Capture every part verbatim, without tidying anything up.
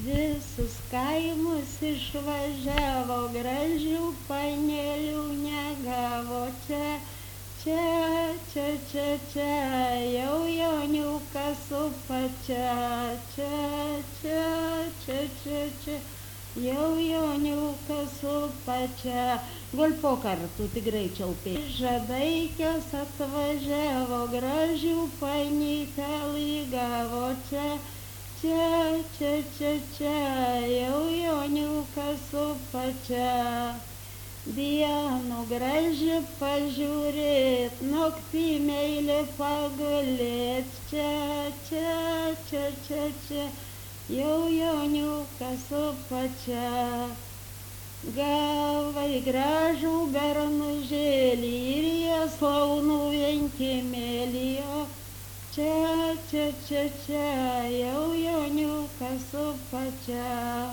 Visus kaimus išvažiavo, gražių panelių negavo. Čia, čia, čia, čia, čia, jau joniukas su pačia. Čia, čia, čia, čia, čia, jau joniukas su pačia. Gol po kartų tikrai čiaupė. Žadaikios atvažiavo, gražių panytelių gavo. Čia, čia, čia, čia, čia, jau joniukas su pačia. Dienų graži pažiūrėt, naktį meilė pagulėt. Čia, čia, čia, čia, čia, jau joniukas su pačia. Gavai gražų bernužėlį ir jas launų vienkimėlį. Čia, čia, čia, čia, jau joniukas su pačia.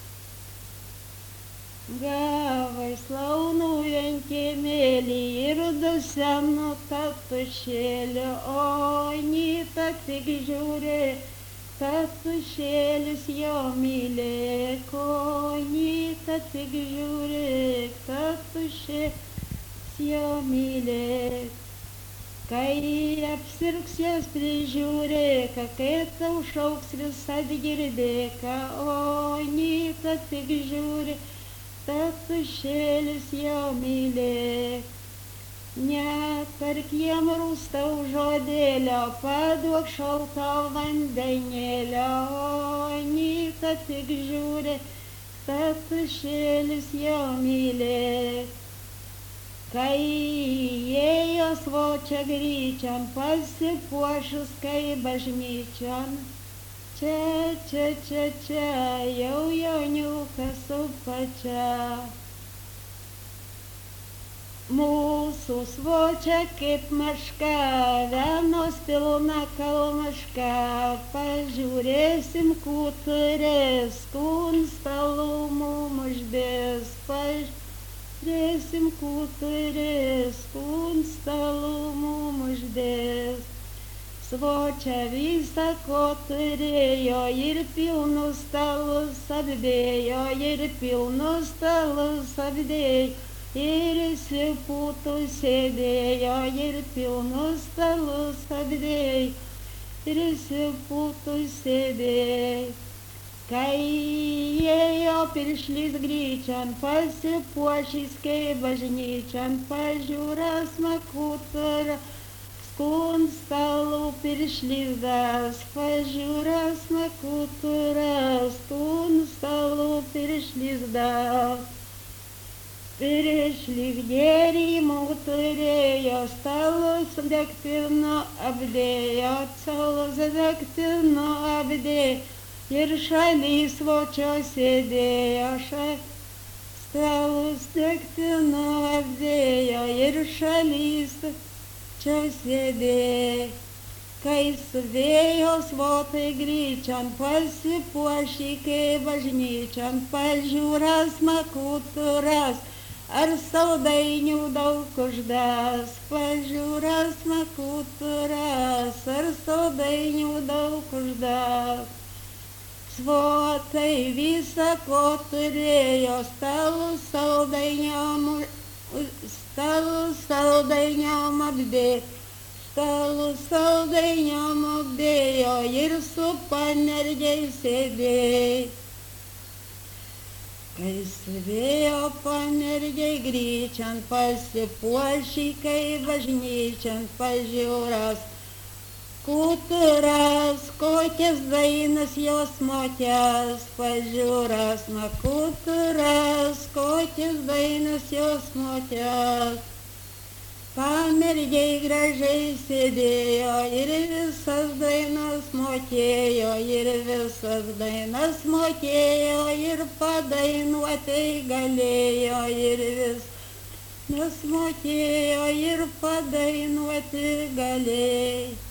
Gavai slaunų vienkimėlį ir du senų tatušėlį. O Anyta tik žiūri, tatušėlis jo mylėk. O Anyta tik žiūri, tatušėlis jo mylėk. Kai apsirgs jas prižiūrėk, kai tau šauks vis atgirdėk. O Anyta tik žiūri, tatušėlis jo mylėk. Netark jiem rūstau žodėlio, paduok šalto vandenėlio. O Anyta tik žiūri, tatušėlis jo mylėk. Kai ėjo svočia gryčion, pasipuošus kai bažnyčion. Čia, čia, čia, čia, jau joniukas su pačia. Mūsų svočia kaip maška, venos pilna kalmaška. Pažiūrėsim, ku turės, kun stalų mum uždės. Pažiūrėsim, ku turės, kun stalų mum uždės. Svočia visa ko turėjo ir pilnus stalus apdėjo, ir pilnus stalus apdėjo. Ir įsipūtų sėdėjo, ir pilnus stalus apdėjo, ir įsipūtų sėdėjo. Kai ėjo piršlys gryčion, pasipuošys kaip bažnyčion, pažiūras makutura, skun stalų piršlys das, pažiūras makutura, skun stalų piršlys das. Piršlyk gėrimų turėjo, stalus degtino apdėjo, stalus degtino apdėjo, ir šaly svočio sėdėjo. Stalus degtino apdėjo, ir šaly svočio sėdėjo. Kai suvėjo svotai gryčion, pasipuošy kaip bažnyčion, pažiūras makuturas, ar saldainių daug uždas. Pažiūras makuturas, ar saldainių daug uždas. Svotai visa ko turėjo, stalų saldainiom, stalų saldainiom apdėjo, stalų saldainiom apdėjo, ir su pamergiai sėdėjo. Kai suvėjo pamergiai gryčion, pasipuošy kaip bažnyčion, pažiūras kuturas, kokias dainas jos mokės. Pažiūras makuturas, kokias dainas jos mokės. Pamergiai gražiai sėdėjo, ir visas dainas mokėjo, ir visas dainas mokėjo, ir padainuotai galėjo, ir visas mokėjo, ir padainuoti galėjo.